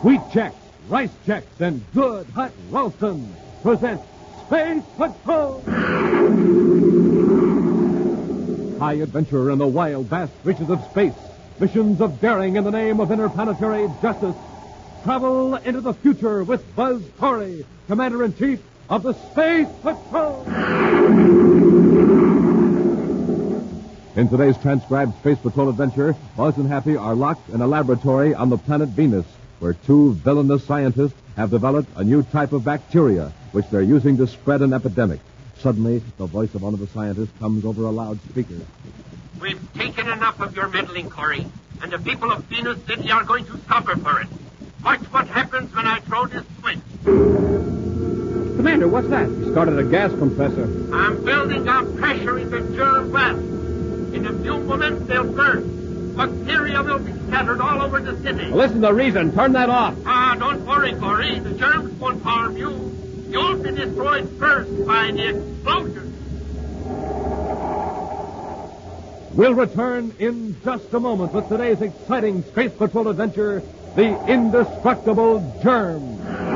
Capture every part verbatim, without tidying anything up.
Wheat Chex, Rice Chex, and Good Hot Ralston present Space Patrol! High adventure in the wild, vast reaches of space. Missions of daring in the name of interplanetary justice. Travel into the future with Buzz Corey, Commander-in-Chief of the Space Patrol. In today's transcribed Space Patrol adventure, Buzz and Happy are locked in a laboratory on the planet Venus, where two villainous scientists have developed a new type of bacteria, which they're using to spread an epidemic. Suddenly, the voice of one of the scientists comes over a loudspeaker. We've taken enough of your meddling, Corey, and the people of Venus City are going to suffer for it. Watch what happens when I throw this switch. Commander, what's that? He started a gas compressor. I'm building up pressure in the germ well. In a few moments, they'll burst. Bacteria will be scattered all over the city. Well, listen to reason. Turn that off. Ah, don't worry, Corey. The germs won't harm you. You'll be destroyed first by the explosion. We'll return in just a moment with today's exciting Space Patrol adventure, The Indestructible Germ.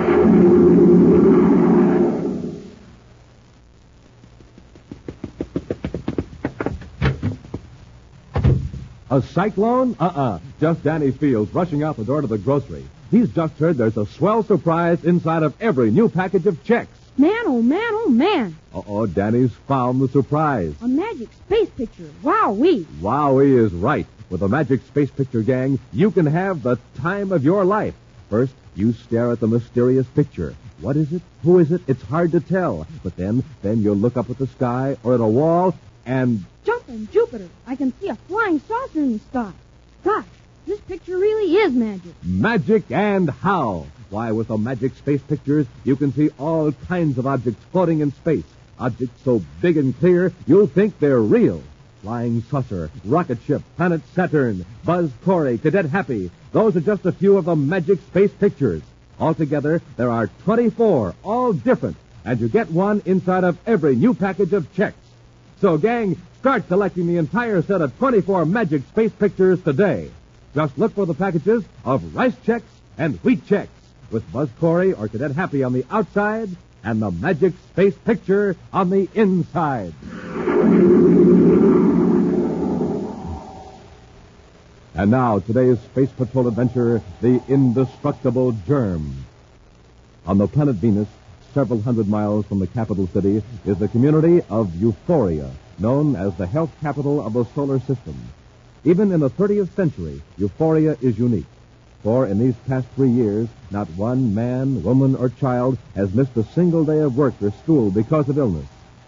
A cyclone? Uh-uh. Just Danny Fields rushing out the door to the grocery. He's just heard there's a swell surprise inside of every new package of Chex. Man, oh man, oh man. Uh-oh, Danny's found the surprise. A magic space picture. Wowee. Wowee is right. With the Magic Space Picture Gang, you can have the time of your life. First, you stare at the mysterious picture. What is it? Who is it? It's hard to tell. But then, then you'll look up at the sky or at a wall and... Jumping Jupiter. I can see a flying saucer in the sky. Gosh, this picture really is magic. Magic and how? Why, with the Magic Space Pictures, you can see all kinds of objects floating in space. Objects so big and clear, you'll think they're real. Flying saucer, rocket ship, planet Saturn, Buzz Corey, Cadet Happy. Those are just a few of the Magic Space Pictures. Altogether, there are twenty-four, all different. And you get one inside of every new package of Chex. So, gang, start collecting the entire set of twenty-four Magic Space Pictures today. Just look for the packages of Rice Chex and Wheat Chex, with Buzz Corey or Cadet Happy on the outside and the Magic Space Picture on the inside. And now, today's Space Patrol adventure, The Indestructible Germ. On the planet Venus, several hundred miles from the capital city, is the community of Euphoria, known as the health capital of the solar system. Even in the thirtieth century, Euphoria is unique. For in these past three years, not one man, woman, or child has missed a single day of work or school because of illness.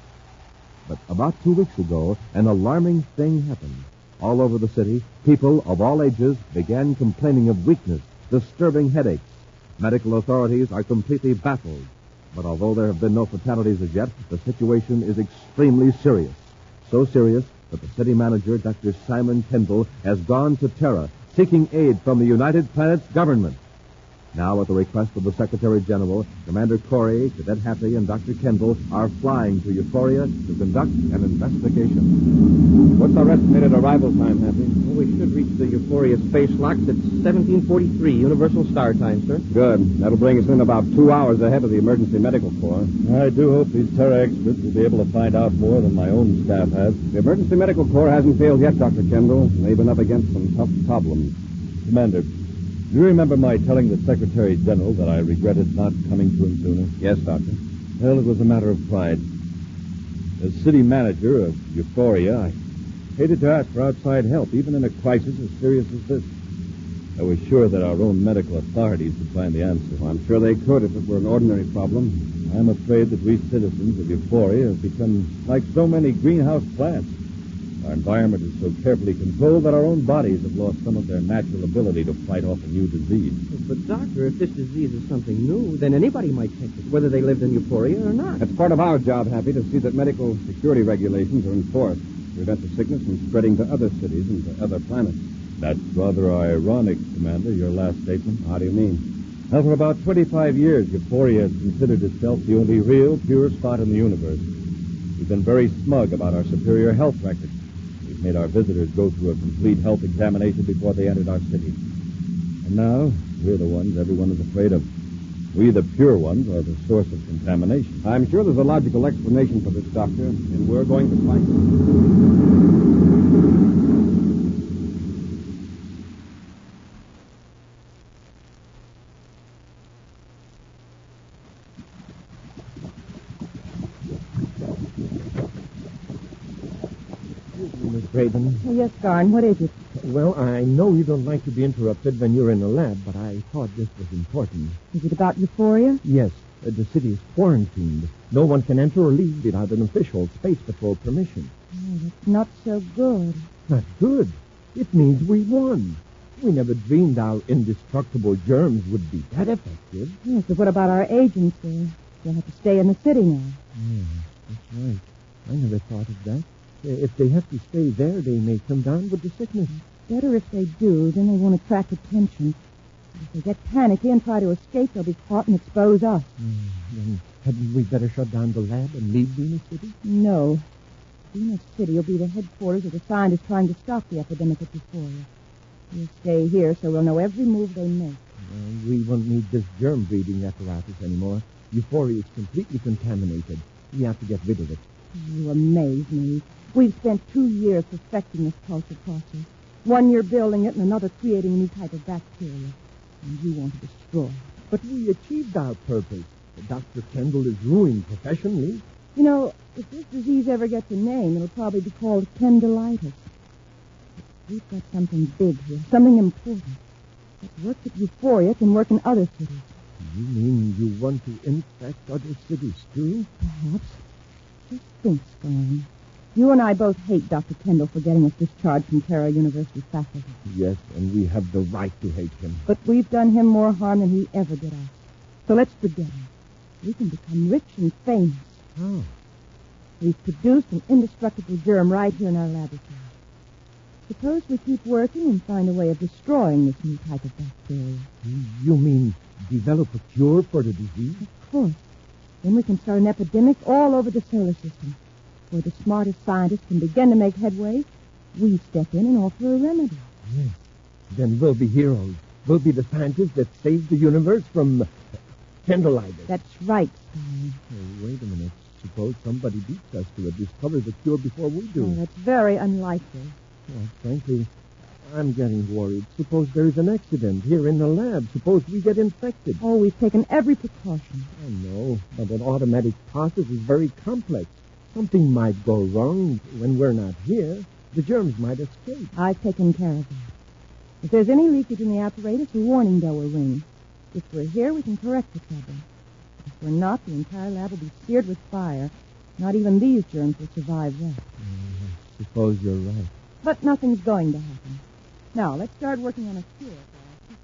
But about two weeks ago, an alarming thing happened. All over the city, people of all ages began complaining of weakness, disturbing headaches. Medical authorities are completely baffled. But although there have been no fatalities as yet, the situation is extremely serious. So serious that the city manager, Doctor Simon Kendall, has gone to Terra, seeking aid from the United Planets government. Now, at the request of the Secretary General, Commander Corey, Cadet Happy, and Doctor Kendall are flying to Euphoria to conduct an investigation. What's our estimated arrival time, Happy? Well, we should reach the Euphoria space locks at seventeen forty-three Universal Star Time, sir. Good. That'll bring us in about two hours ahead of the Emergency Medical Corps. I do hope these Terra experts will be able to find out more than my own staff has. The Emergency Medical Corps hasn't failed yet, Doctor Kendall. They've been up against some tough problems. Commander, do you remember my telling the Secretary General that I regretted not coming to him sooner? Yes, Doctor. Well, it was a matter of pride. As city manager of Euphoria, I hated to ask for outside help, even in a crisis as serious as this. I was sure that our own medical authorities would find the answer. Well, I'm sure they could if it were an ordinary problem. I'm afraid that we citizens of Euphoria have become like so many greenhouse plants. Our environment is so carefully controlled that our own bodies have lost some of their natural ability to fight off a new disease. But, Doctor, if this disease is something new, then anybody might catch it, whether they lived in Euphoria or not. That's part of our job, Happy, to see that medical security regulations are enforced to prevent the sickness from spreading to other cities and to other planets. That's rather ironic, Commander, your last statement. How do you mean? Now, for about twenty-five years, Euphoria has considered itself the only real, pure spot in the universe. We've been very smug about our superior health record. Made our visitors go through a complete health examination before they entered our city. And now, We're the ones everyone is afraid of. We, the pure ones, are the source of contamination. I'm sure there's a logical explanation for this, Doctor, and we're going to find Miss Braden. Oh, yes, Garn, what is it? Well, I know you don't like to be interrupted when you're in the lab, but I thought this was important. Is it about Euphoria? Yes, uh, the city is quarantined. No one can enter or leave without an official Space Patrol permission. Oh, that's not so good. That's good. It means we won. We never dreamed our indestructible germs would be that effective. Yes, but what about our agency? They'll have to stay in the city now. Yeah, that's right. I never thought of that. If they have to stay there, they may come down with the sickness. Better if they do, then they won't attract attention. If they get panicky and try to escape, they'll be caught and expose us. Mm, then hadn't we better shut down the lab and leave Venus City? No. Venus City will be the headquarters of the scientists trying to stop the epidemic at Euphoria. We'll stay here so we'll know every move they make. Uh, we won't need this germ-breeding apparatus anymore. Euphoria is completely contaminated. We have to get rid of it. You amaze me. We've spent two years perfecting this culture process. One year building it and another creating a new type of bacteria. And you want to destroy it. But we achieved our purpose. Doctor Kendall is ruined professionally. You know, if this disease ever gets a name, it'll probably be called Kendallitis. But we've got something big here, something important. What works at Euphoria can work in other cities. You mean you want to infect other cities, too? Perhaps. Just think, Scarn. You and I both hate Doctor Kendall for getting us discharged from Terra University faculty. Yes, and we have the right to hate him. But we've done him more harm than he ever did us. So let's forget him. We can become rich and famous. How? We've produced an indestructible germ right here in our laboratory. Suppose we keep working and find a way of destroying this new type of bacteria. You mean develop a cure for the disease? Of course. Then we can start an epidemic all over the solar system. Where the smartest scientists can begin to make headway, we step in and offer a remedy. Yes. Then we'll be heroes. We'll be the scientists that saved the universe from uh, Kendallitis. That's right, Scarn. Oh, wait a minute. Suppose somebody beats us to it, discover the cure before we do. Oh, that's very unlikely. Well, frankly, I'm getting worried. Suppose there's an accident here in the lab. Suppose we get infected. Oh, we've taken every precaution. I know, but an automatic process is very complex. Something might go wrong when we're not here. The germs might escape. I've taken care of that. If there's any leakage in the apparatus, a warning bell will ring. If we're here, we can correct the trouble. If we're not, the entire lab will be seared with fire. Not even these germs will survive that. Uh, I suppose you're right. But nothing's going to happen. Now, let's start working on a cure for our people.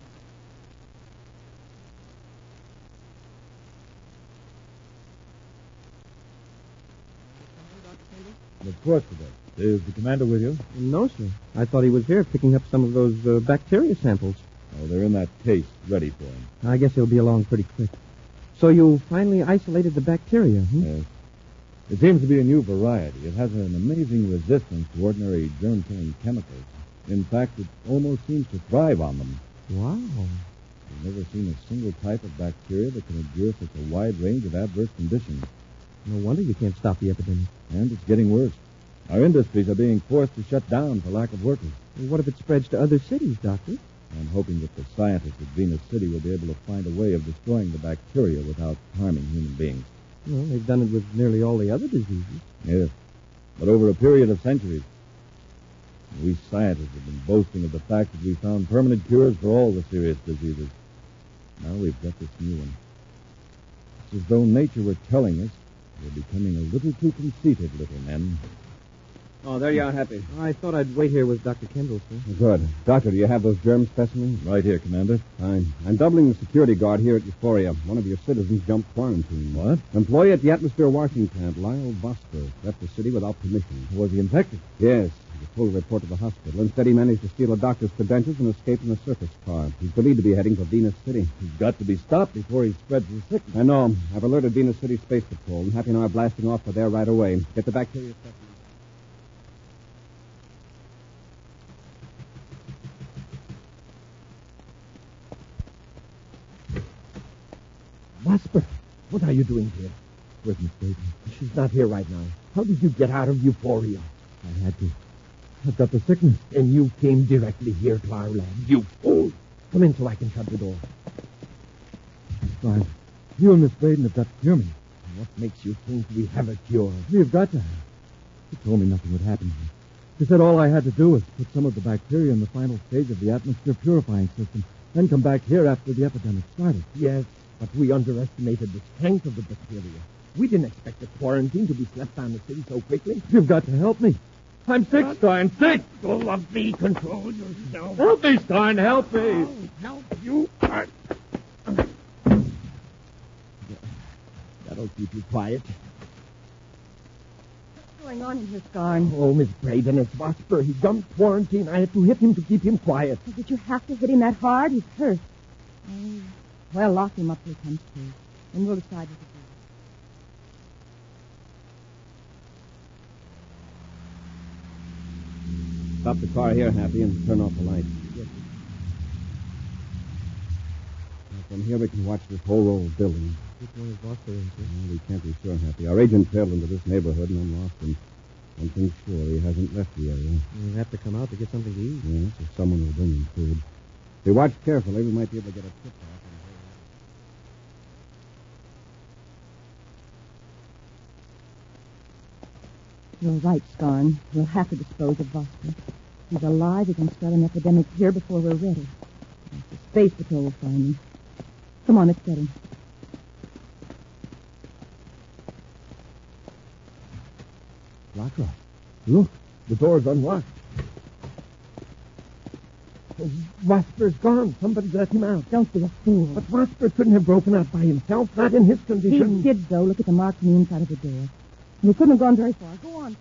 Of course it is. Is the commander with you? No, sir. I thought he was here picking up some of those uh, bacteria samples. Oh, they're in that case, ready for him. I guess he'll be along pretty quick. So you finally isolated the bacteria, hmm? Yes. It seems to be a new variety. It has an amazing resistance to ordinary germ-killing chemicals. In fact, it almost seems to thrive on them. Wow. I've never seen a single type of bacteria that can endure such a wide range of adverse conditions. No wonder you can't stop the epidemic. And it's getting worse. Our industries are being forced to shut down for lack of workers. Well, what if it spreads to other cities, Doctor? I'm hoping that the scientists at Venus City will be able to find a way of destroying the bacteria without harming human beings. Well, they've done it with nearly all the other diseases. Yes, but over a period of centuries. We scientists have been boasting of the fact that we found permanent cures for all the serious diseases. Now we've got this new one. It's as though nature were telling us we're becoming a little too conceited, little men. Oh, there you are, Happy. I thought I'd wait here with Doctor Kendall, sir. Good. Doctor, do you have those germ specimens? Right here, Commander. Fine. I'm doubling the security guard here at Euphoria. One of your citizens jumped quarantine. What? Employee at the atmosphere washing plant, Lyle Buster, left the city without permission. Was he infected? Yes. The full report to the hospital. Instead, he managed to steal a doctor's credentials and escape in a circus car. He's believed to be heading for Venus City. He's got to be stopped before he spreads the sickness. I know. I've alerted Venus City Space Patrol, and Happy and I are blasting off for there right away. Get the bacteria specimens. Vosper, what are you doing here? Where's Miss Braden? She's not here right now. How did you get out of Euphoria? I had to. I've got the sickness. And you came directly here to our lab. You fool! Come in so I can shut the door. Fine. You and Miss Braden have got to cure me. What makes you think we have a cure? We've got to have. She told me nothing would happen. She said all I had to do was put some of the bacteria in the final stage of the atmosphere purifying system, then come back here after the epidemic started. Yes, but we underestimated the strength of the bacteria. We didn't expect the quarantine to be slapped down the city so quickly. You've got to help me. I'm sick, Stein, sick! Go of me, control yourself. Help me, Stein, help me! I'll help you. That'll keep you quiet. What's going on in here, Scarn? Oh, Miss Braden, it's Vosper. He jumped quarantine. I had to hit him to keep him quiet. Oh, did you have to hit him that hard? He's hurt. Oh, well, lock him up till he comes to. Then we'll decide what to do. Stop the car here, Happy, and turn off the light. Yes, Now, from here, we can watch this whole old building. which one is Vosper in, sir? Well, we can't be sure, Happy. Our agent trailed into this neighborhood and then lost him. One thing's sure, he hasn't left the area. We'll have to come out to get something to eat. Yes, if someone will bring him food. If we watch carefully, we might be able to get a tip off. You're right, Scarn. We'll have to dispose of Vosper. He's alive. He can start an epidemic here before we're ready. The Space Patrol will find him. Come on, let's get him. Lockrock, look, the door's unlocked. Oh, Vosper's gone. Somebody let him out. Don't be a fool. But Vosper couldn't have broken out by himself, not in his He condition. did, though. Look at the mark on the inside of the door. He couldn't have gone very far. Go on.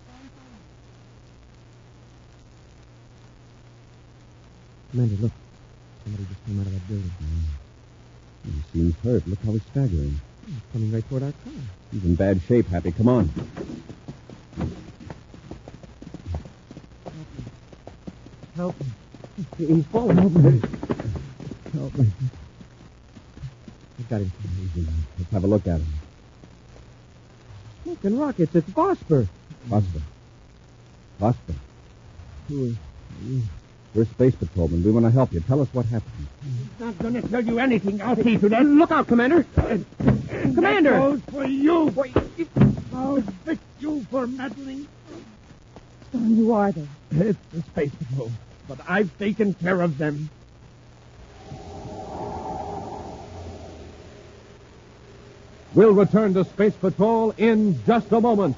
Commander, look. Somebody just came out of that building. He seems hurt. Look how he's staggering. He's coming right toward our car. He's in bad shape, Happy. Come on. Help me. He's falling over me. Help me. I've got him. Easy now. Let's have a look at him. Smoking rockets. It's Vosper. Vosper. Vosper. Who is you? We're space patrolmen. We want to help you. Tell us what happened. He's not going to tell you anything. I'll see to that. Look out, Commander. Commander. That goes for you. I'll fix you for meddling. Scarn, who are they? It's the Space Patrol. But I've taken care of them. We'll return to Space Patrol in just a moment.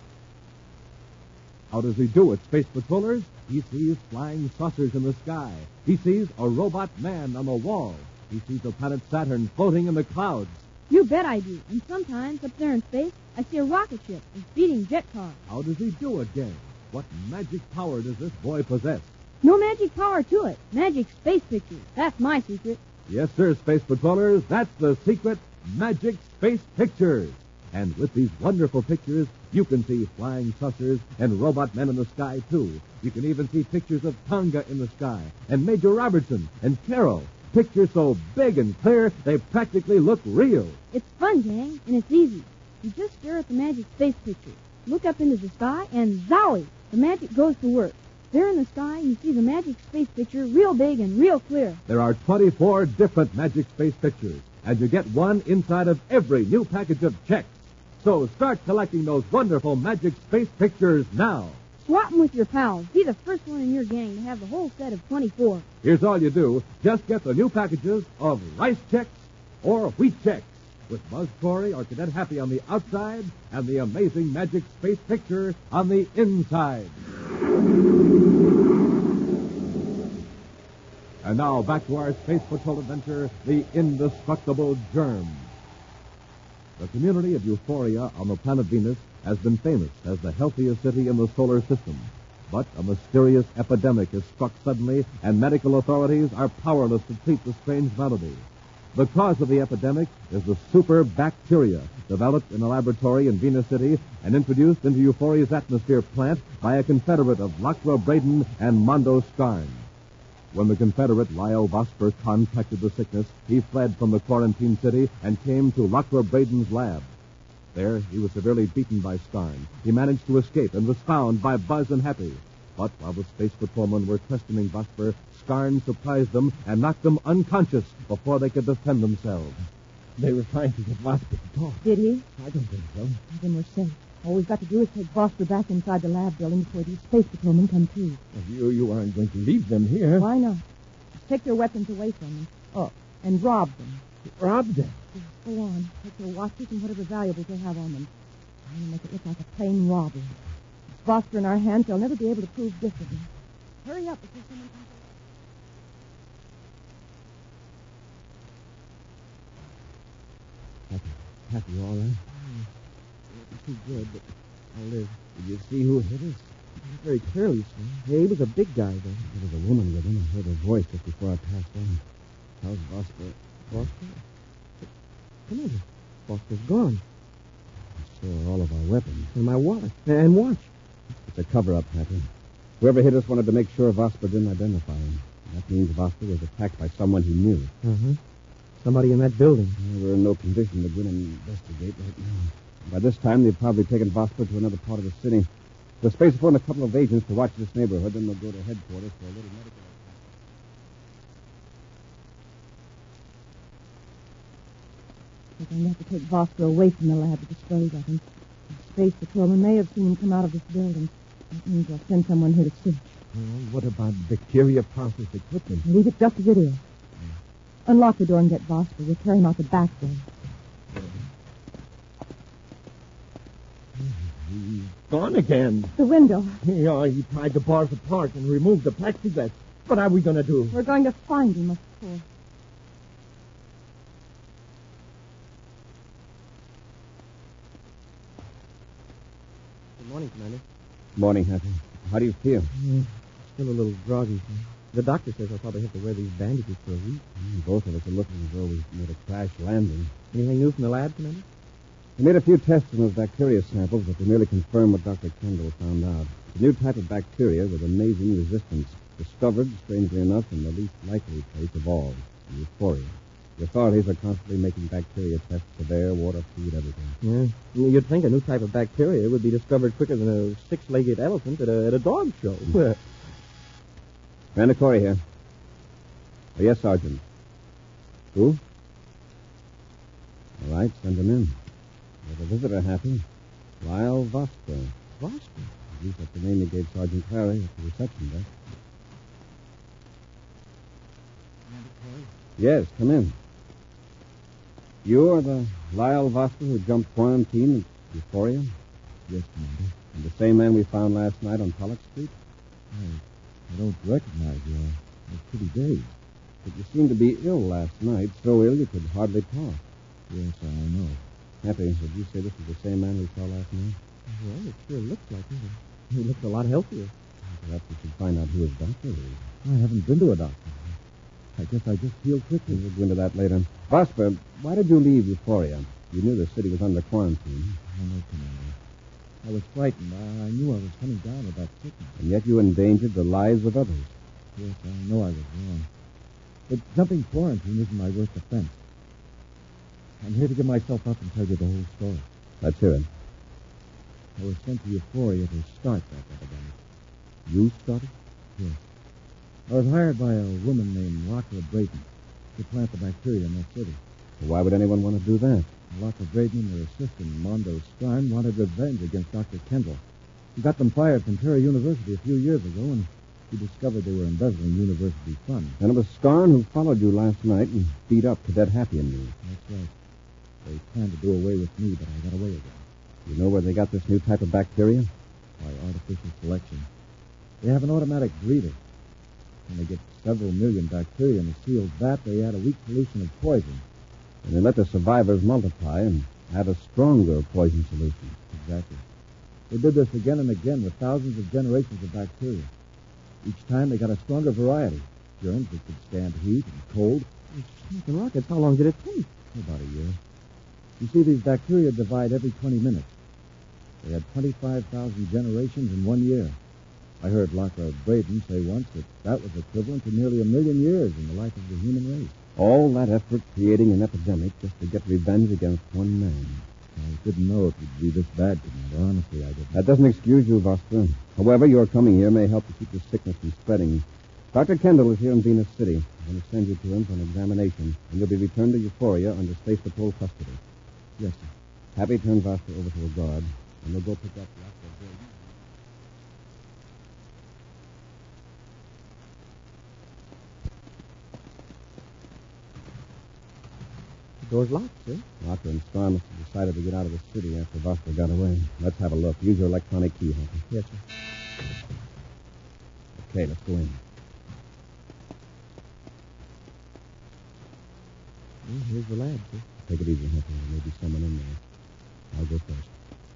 How does he do it, Space Patrollers? He sees flying saucers in the sky. He sees a robot man on the wall. He sees the planet Saturn floating in the clouds. You bet I do. And sometimes up there in space, I see a rocket ship and speeding jet car. How does he do it, gang? What magic power does this boy possess? No magic power to it. Magic space pictures. That's my secret. Yes, sir, Space Patrollers. That's the secret Magic Space Pictures. And with these wonderful pictures, you can see flying saucers and robot men in the sky, too. You can even see pictures of Tonga in the sky, and Major Robertson, and Carol. Pictures so big and clear, they practically look real. It's fun, gang, and it's easy. You just stare at the magic space picture, look up into the sky, and zowie, the magic goes to work. There in the sky, you see the magic space picture real big and real clear. There are twenty-four different Magic Space Pictures, and you get one inside of every new package of checks. So start collecting those wonderful Magic Space Pictures now. Swap them with your pals. Be the first one in your gang to have the whole set of twenty-four. Here's all you do. Just get the new packages of Rice Checks or Wheat Checks with Buzz Corey or Cadet Happy on the outside and the amazing Magic Space Picture on the inside. And now back to our Space Patrol adventure, The Indestructible Germ. The community of Euphoria on the planet Venus has been famous as the healthiest city in the solar system. But a mysterious epidemic has struck suddenly, and medical authorities are powerless to treat the strange malady. The cause of the epidemic is the super bacteria developed in a laboratory in Venus City and introduced into Euphoria's atmosphere plant by a confederate of Lockrow Braden and Mondo Scarn. When the Confederate Lyle Vosper contracted the sickness, he fled from the quarantine city and came to Lockwood Braden's lab. There, he was severely beaten by Scarn. He managed to escape and was found by Buzz and Happy. But while the space patrolmen were questioning Vosper, Scarn surprised them and knocked them unconscious before they could defend themselves. They were trying to get Vosper to talk. Did he? I don't think so. Then we're safe. All we've got to do is take Vosper back inside the lab building before these space patrolmen come too. Well, you, you aren't going to leave them here. Why not? Just take their weapons away from them. Oh, and rob them. Rob them? Yes, go on. Take their watches and whatever valuables they have on them. Try to make it look like a plain robbery. With Vosper in our hands, they'll never be able to prove differently. Hurry up before someone comes along. Happy, Happy, all right? It's too good, but I'll live. Did you see who hit us? Very clearly, sir. Yeah, he was a big guy, though. There was a woman with him. I heard her voice just before I passed on. How's Vosper? Vosper? Come on. Vosper's gone. I saw all of our weapons. And my wallet. And watch. It's a cover-up, Happy. Whoever hit us wanted to make sure Vosper didn't identify him. That means Vosper was attacked by someone he knew. Uh-huh. Somebody in that building. Well, we're in no condition to go and investigate right now. By this time, they've probably taken Vosper to another part of the city. We'll space phone a couple of agents to watch this neighborhood, then we'll go to headquarters for a little medical. We're going to have to take Vosper away from the lab to dispose of him. The space patrolman may have seen him come out of this building. That means they'll send someone here to search. Well, what about bacteria process equipment? Leave it just as it is. Unlock the door and get Vosper. We'll carry him out the back way. He's gone again. The window. Yeah, he pried the bars apart and removed the plexiglass. What are we going to do? We're going to find him, of course. Good morning, Commander. Morning, Happy. How do you feel? Mm, still a little groggy, sir. The doctor says I'll probably have to wear these bandages for a week. Mm, both of us are looking as though we made a crash landing. Anything new from the lab, Commander? We made a few tests on those bacteria samples, but they merely confirmed what Doctor Kendall found out. It's a new type of bacteria with amazing resistance, discovered, strangely enough, in the least likely place of all, in Euphoria. The authorities are constantly making bacteria tests of air, water, food, everything. Yeah. You'd think a new type of bacteria would be discovered quicker than a six-legged elephant at a, at a dog show. Commander Corey here. Oh, yes, Sergeant. Who? All right, send him in. There's a visitor, Happy. Lyle Vosper. Vosper? At least that's the name he gave Sergeant Clary at the reception desk. Commander Corey? Yes, come in. You're the Lyle Vosper who jumped quarantine at Euphoria? Yes, Commander. And the same man we found last night on Pollock Street? I, I don't recognize you. I was pretty dazed. But you seemed to be ill last night, so ill you could hardly talk. Yes, I know. Happy, would you say this is the same man we saw last night? Well, it sure looks like it. He looks a lot healthier. Perhaps we should find out who his doctor is. I haven't been to a doctor. I guess I just healed quickly. We'll go into that later. Vosper, why did you leave Euphoria? You knew the city was under quarantine. I know, Commander. I was frightened. I, I knew I was coming down with that sickness. And yet you endangered the lives of others. Yes, I know I was wrong. But jumping quarantine isn't my worst offense. I'm here to give myself up and tell you the whole story. Let's hear it. I was sent to Euphoria to start that epidemic. You started? Yes. I was hired by a woman named Lockwood Braden to plant the bacteria in that city. Why would anyone want to do that? Lockwood Braden and her assistant, Mondo Stein, wanted revenge against Doctor Kendall. He got them fired from Terry University a few years ago, and he discovered they were embezzling university funds. And it was Scarn who followed you last night and beat up Cadet Happy and me. That's right. They planned to do away with me, but I got away again. You know where they got this new type of bacteria? By artificial selection. They have an automatic breeder. When they get several million bacteria in a sealed vat, they add a weak solution of poison. And they let the survivors multiply and add a stronger poison solution. Exactly. They did this again and again with thousands of generations of bacteria. Each time they got a stronger variety. Germs that could stand heat and cold. The rockets, how long did it take? About a year. You see, these bacteria divide every twenty minutes. They had twenty-five thousand generations in one year. I heard Locker Braden say once that that was equivalent to nearly a million years in the life of the human race. All that effort creating an epidemic just to get revenge against one man. I didn't know it would be this bad, Commander. Honestly, I didn't. That doesn't excuse you, Vostra. However, your coming here may help to keep the sickness from spreading. Doctor Kendall is here in Venus City. I'm going to send you to him for an examination, and you'll be returned to Euphoria under Space Patrol custody. Yes, sir. Happy turns Vostra over to a guard, and we'll go pick up Locker Braden. The door's locked, sir. Locker and Starr must have decided to get out of the city after Vostra got away. Let's have a look. Use your electronic key, Hunter. Yes, sir. Okay, let's go in. Well, here's the lab, sir. Take it easy, Hunter. There may be someone in there. I'll go first.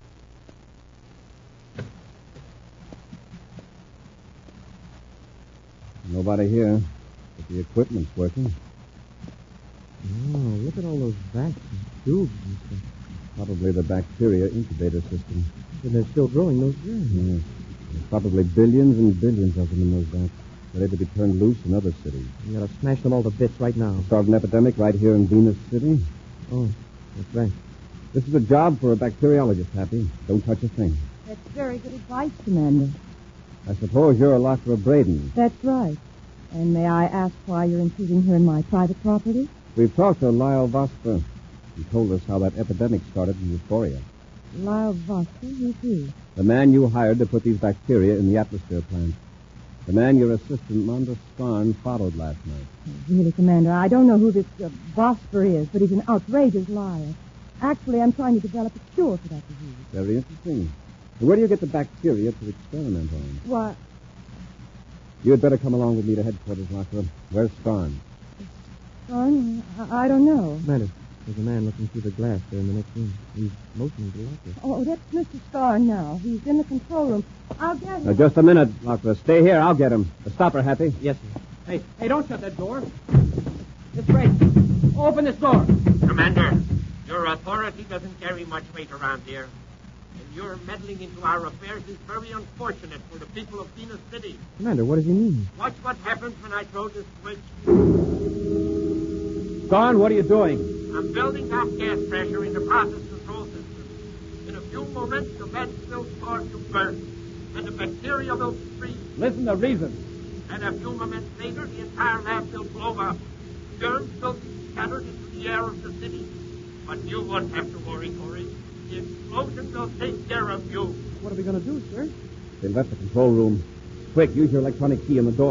Nobody here, but the equipment's working. Oh, look at all those vats and tubes and stuff. Probably the bacteria incubator system. And they're still growing those germs. Yes. There's probably billions and billions of them in those vats, ready to be turned loose in other cities. You gotta smash them all to bits right now. Start an epidemic right here in Venus City. Oh, that's right. This is a job for a bacteriologist, Happy. Don't touch a thing. That's very good advice, Commander. I suppose you're a Locker Braden. That's right. And may I ask why you're intruding here in my private property? We've talked to Lyle Vostra. He told us how that epidemic started in Euphoria. Lyle Vostra? Who's he? The man you hired to put these bacteria in the atmosphere plant. The man your assistant, Monda Skarn, followed last night. Really, Commander, I don't know who this uh, Vostra is, but he's an outrageous liar. Actually, I'm trying to develop a cure for that disease. Very interesting. And where do you get the bacteria to experiment on? Why, You had better come along with me to headquarters, Locker. Where's Skarn? son, I, I don't know. Commander, there's a man looking through the glass there in the next room. He's motioning to the locker. Oh, that's Mister Starr now. He's in the control room. I'll get him. Now, just a minute, Locker. Stay here. I'll get him. Stop her, Happy. Yes, sir. Hey, hey, don't shut that door. It's right. Open this door. Commander, your authority doesn't carry much weight around here. And your meddling into our affairs is very unfortunate for the people of Venus City. Commander, what does he mean? Watch what happens when I throw this switch. Skarn, what are you doing? I'm building up gas pressure in the process control system. In a few moments, the vents will start to burn, and the bacteria will freeze. Listen to reason. And a few moments later, the entire lab will blow up. Germs will be scattered into the air of the city. But you won't have to worry, Corey. The explosion will take care of you. What are we going to do, sir? They left the control room. Quick, use your electronic key on the door.